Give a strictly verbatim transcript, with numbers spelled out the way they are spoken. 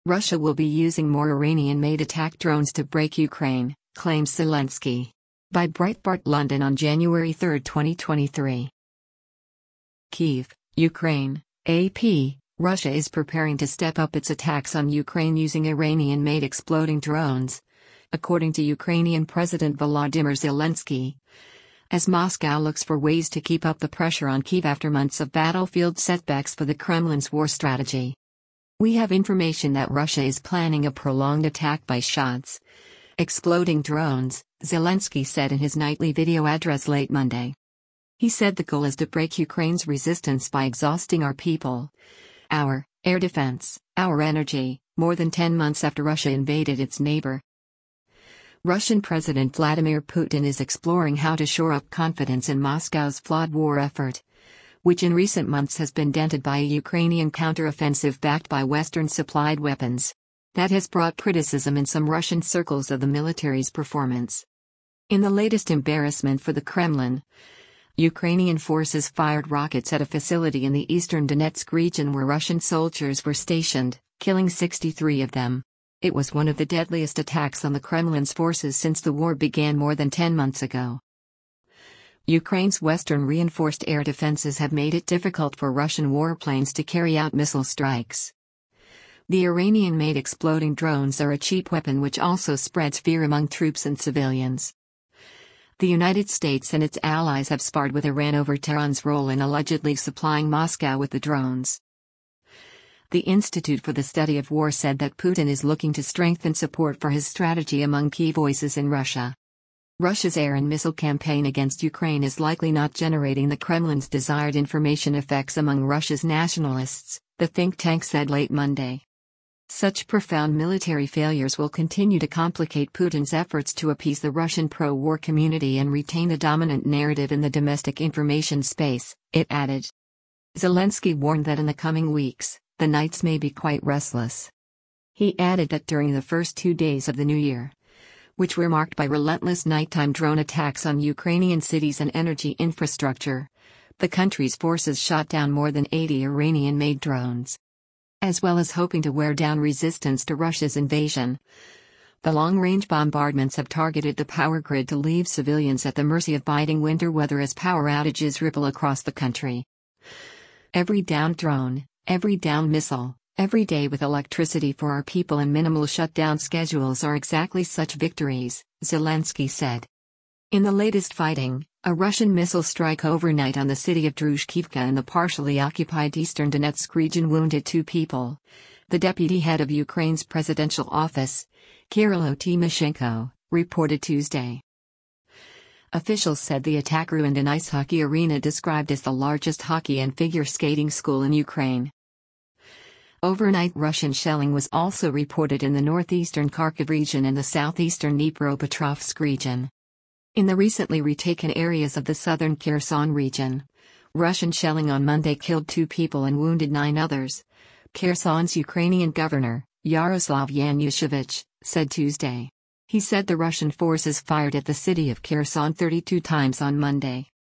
Russia will be using more Iranian-made attack drones to break Ukraine, claims Zelensky. By Breitbart London on January third, twenty twenty-three. Kyiv, Ukraine, A P. Russia is preparing to step up its attacks on Ukraine using Iranian-made exploding drones, according to Ukrainian President Volodymyr Zelensky, as Moscow looks for ways to keep up the pressure on Kyiv after months of battlefield setbacks for the Kremlin's war strategy. We have information that Russia is planning a prolonged attack by shots, exploding drones, Zelensky said in his nightly video address late Monday. He said the goal is to break Ukraine's resistance by exhausting our people, our air defense, our energy, more than ten months after Russia invaded its neighbor. Russian President Vladimir Putin is exploring how to shore up confidence in Moscow's flawed war effort, which in recent months has been dented by a Ukrainian counteroffensive backed by Western-supplied weapons. That has brought criticism in some Russian circles of the military's performance. In the latest embarrassment for the Kremlin, Ukrainian forces fired rockets at a facility in the eastern Donetsk region where Russian soldiers were stationed, killing sixty-three of them. It was one of the deadliest attacks on the Kremlin's forces since the war began more than ten months ago. Ukraine's Western reinforced air defenses have made it difficult for Russian warplanes to carry out missile strikes. The Iranian-made exploding drones are a cheap weapon which also spreads fear among troops and civilians. The United States and its allies have sparred with Iran over Tehran's role in allegedly supplying Moscow with the drones. The Institute for the Study of War said that Putin is looking to strengthen support for his strategy among key voices in Russia. Russia's air and missile campaign against Ukraine is likely not generating the Kremlin's desired information effects among Russia's nationalists, the think tank said late Monday. Such profound military failures will continue to complicate Putin's efforts to appease the Russian pro-war community and retain the dominant narrative in the domestic information space, it added. Zelensky warned that in the coming weeks, the nights may be quite restless. He added that during the first two days of the new year, which were marked by relentless nighttime drone attacks on Ukrainian cities and energy infrastructure, the country's forces shot down more than eighty Iranian-made drones. As well as hoping to wear down resistance to Russia's invasion, the long-range bombardments have targeted the power grid to leave civilians at the mercy of biting winter weather as power outages ripple across the country. Every downed drone, every downed missile, every day with electricity for our people and minimal shutdown schedules are exactly such victories, Zelensky said. In the latest fighting, a Russian missile strike overnight on the city of Druzhkivka in the partially occupied eastern Donetsk region wounded two people, the deputy head of Ukraine's presidential office, Kyrylo Tymoshenko, reported Tuesday. Officials said the attack ruined an ice hockey arena described as the largest hockey and figure skating school in Ukraine. Overnight Russian shelling was also reported in the northeastern Kharkiv region and the southeastern Dnipropetrovsk region. In the recently retaken areas of the southern Kherson region, Russian shelling on Monday killed two people and wounded nine others, Kherson's Ukrainian governor, Yaroslav Yanushevich, said Tuesday. He said the Russian forces fired at the city of Kherson thirty-two times on Monday.